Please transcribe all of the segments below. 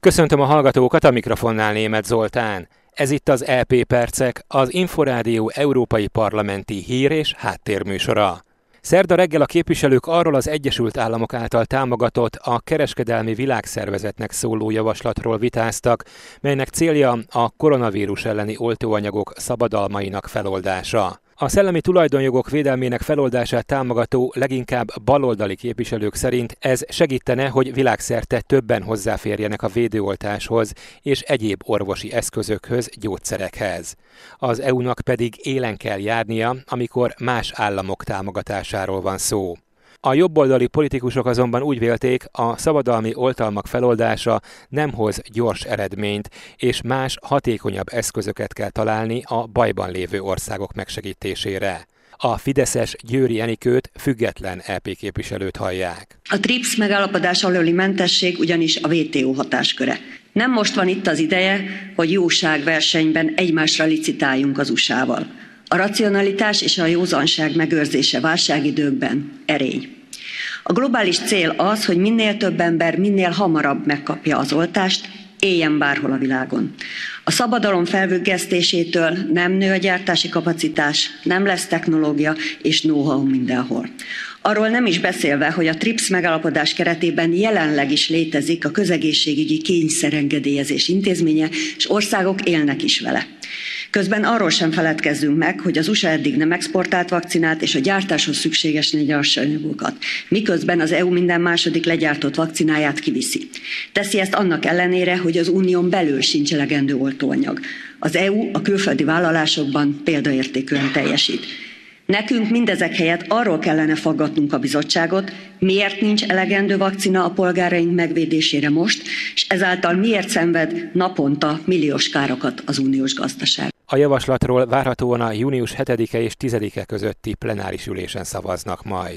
Köszöntöm a hallgatókat, a mikrofonnál Németh Zoltán. Ez itt az EP Percek, az Inforádió európai parlamenti hír- és háttérműsora. Szerda reggel a képviselők arról az Egyesült Államok által támogatott, a Kereskedelmi Világszervezetnek szóló javaslatról vitáztak, melynek célja a koronavírus elleni oltóanyagok szabadalmainak feloldása. A szellemi tulajdonjogok védelmének feloldását támogató, leginkább baloldali képviselők szerint ez segítene, hogy világszerte többen hozzáférjenek a védőoltáshoz és egyéb orvosi eszközökhöz, gyógyszerekhez. Az EU-nak pedig élen kell járnia, amikor más államok támogatásáról van szó. A jobboldali politikusok azonban úgy vélték, a szabadalmi oltalmak feloldása nem hoz gyors eredményt, és más, hatékonyabb eszközöket kell találni a bajban lévő országok megsegítésére. A fideszes Győri Enikőt, független EP képviselőt hallják. A TRIPS megállapodás alóli mentesség ugyanis a WTO hatásköre. Nem most van itt az ideje, hogy jóságversenyben egymásra licitáljunk az USA-val. A racionalitás és a józanság megőrzése válságidőkben erény. A globális cél az, hogy minél több ember minél hamarabb megkapja az oltást, éljen bárhol a világon. A szabadalom felfüggesztésétől nem nő a gyártási kapacitás, nem lesz technológia és know-how mindenhol. Arról nem is beszélve, hogy a TRIPS megállapodás keretében jelenleg is létezik a közegészségügyi kényszerengedélyezés intézménye, és országok élnek is vele. Közben arról sem feledkezzünk meg, hogy az USA eddig nem exportált vakcinát és a gyártáshoz szükséges nyersanyaggokat, miközben az EU minden második legyártott vakcináját kiviszi. Teszi ezt annak ellenére, hogy az unión belül sincs elegendő oltóanyag. Az EU a külföldi vállalásokban példaértékűen teljesít. Nekünk mindezek helyett arról kellene faggatnunk a bizottságot, miért nincs elegendő vakcina a polgáraink megvédésére most, és ezáltal miért szenved naponta milliós károkat az uniós gazdaság. A javaslatról várhatóan a június 7-e és 10-e közötti plenáris ülésen szavaznak majd.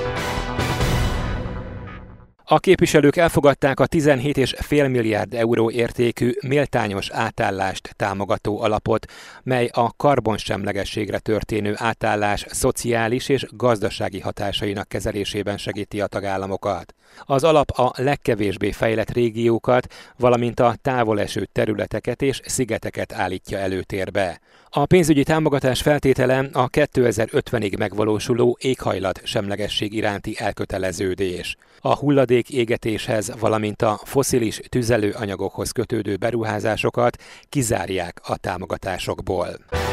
A képviselők elfogadták a 17,5 milliárd euró értékű méltányos átállást támogató alapot, mely a karbonsemlegességre történő átállás szociális és gazdasági hatásainak kezelésében segíti a tagállamokat. Az alap a legkevésbé fejlett régiókat, valamint a távoleső területeket és szigeteket állítja előtérbe. A pénzügyi támogatás feltétele a 2050-ig megvalósuló éghajlatsemlegesség iránti elköteleződés. A hulladék égetéshez, valamint a fosszilis tüzelőanyagokhoz kötődő beruházásokat kizárják a támogatásokból.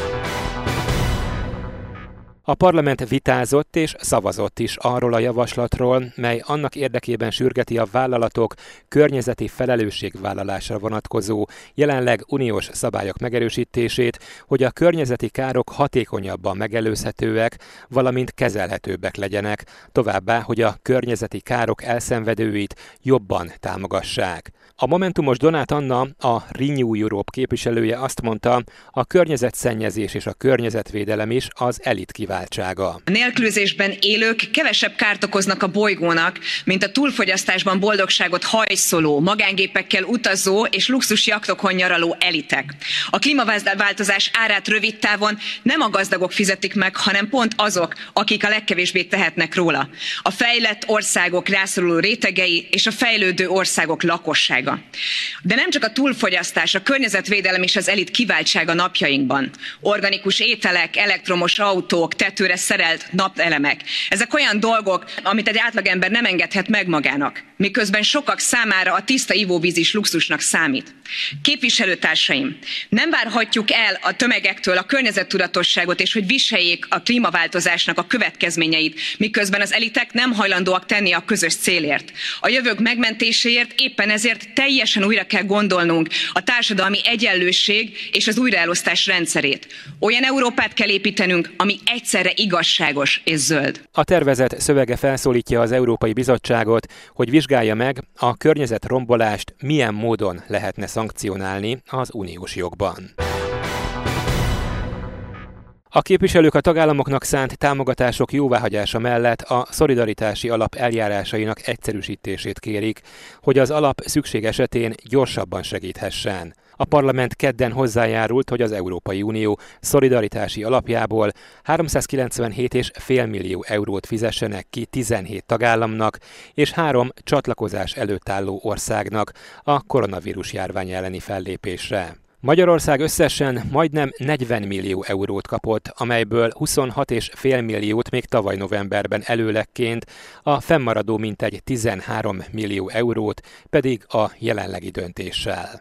A parlament vitázott és szavazott is arról a javaslatról, mely annak érdekében sürgeti a vállalatok környezeti felelősségvállalásra vonatkozó jelenleg uniós szabályok megerősítését, hogy a környezeti károk hatékonyabban megelőzhetőek, valamint kezelhetőbbek legyenek, továbbá, hogy a környezeti károk elszenvedőit jobban támogassák. A momentumos Donát Anna, a Renew Europe képviselője azt mondta, a környezetszennyezés és a környezetvédelem is az elit kiváltsága. A nélkülözésben élők kevesebb kárt okoznak a bolygónak, mint a túlfogyasztásban boldogságot hajszoló, magángépekkel utazó és luxus jachtokon nyaraló elitek. A klímaváltozás árát rövid távon nem a gazdagok fizetik meg, hanem pont azok, akik a legkevésbé tehetnek róla. A fejlett országok rászoruló rétegei és a fejlődő országok lakossága. De nem csak a túlfogyasztás, a környezetvédelem és az elit kiváltsága napjainkban. Organikus ételek, elektromos autók, tetőre szerelt napelemek. Ezek olyan dolgok, amit egy átlagember nem engedhet meg magának, miközben sokak számára a tiszta ivóvíz is luxusnak számít. Képviselőtársaim, nem várhatjuk el a tömegektől a környezettudatosságot és hogy viseljék a klímaváltozásnak a következményeit, miközben az elitek nem hajlandóak tenni a közös célért. A jövők megmentéséért éppen ezért teljesen újra kell gondolnunk a társadalmi egyenlőség és az újraelosztás rendszerét. Olyan Európát kell építenünk, ami egyszerre igazságos és zöld. A tervezet szövege felszólítja az Európai Bizottságot, hogy vizsgálja meg, a környezetrombolást milyen módon lehetne szankcionálni az uniós jogban. A képviselők a tagállamoknak szánt támogatások jóváhagyása mellett a szolidaritási alap eljárásainak egyszerűsítését kérik, hogy az alap szükség esetén gyorsabban segíthessen. A parlament kedden hozzájárult, hogy az Európai Unió szolidaritási alapjából 397,5 millió eurót fizessenek ki 17 tagállamnak és 3 csatlakozás előtt álló országnak a koronavírus járvány elleni fellépésre. Magyarország összesen majdnem 40 millió eurót kapott, amelyből 26,5 milliót még tavaly novemberben előlegként, a fennmaradó mintegy 13 millió eurót pedig a jelenlegi döntéssel.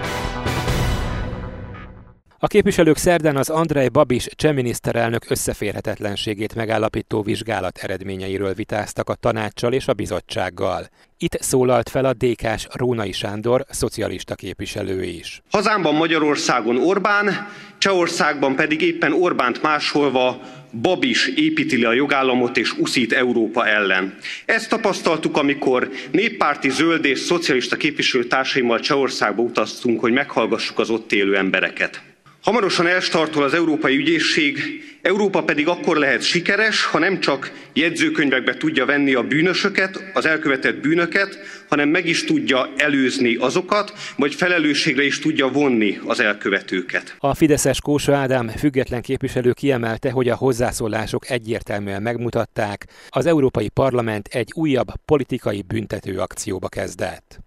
A képviselők szerdán az Andrej Babis cseh miniszterelnök összeférhetetlenségét megállapító vizsgálat eredményeiről vitáztak a tanáccsal és a bizottsággal. Itt szólalt fel a DK-s Rónai Sándor, szocialista képviselő is. Hazámban Magyarországon Orbán, Csehországban pedig éppen Orbánt másolva Babis építi le a jogállamot és uszít Európa ellen. Ezt tapasztaltuk, amikor néppárti, zöld és szocialista képviselőtársaimmal Csehországba utaztunk, hogy meghallgassuk az ott élő embereket. Hamarosan elstartol az Európai Ügyészség, Európa pedig akkor lehet sikeres, ha nem csak jegyzőkönyvekbe tudja venni a bűnösöket, az elkövetett bűnöket, hanem meg is tudja előzni azokat, vagy felelősségre is tudja vonni az elkövetőket. A fideszes Kósa Ádám független képviselő kiemelte, hogy a hozzászólások egyértelműen megmutatták, az Európai Parlament egy újabb politikai büntető akcióba kezdett.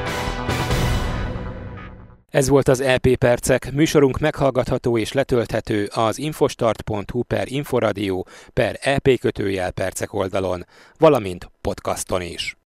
Ez volt az EP Percek, műsorunk meghallgatható és letölthető az infostart.hu/inforadio/EP-percek oldalon, valamint podcaston is.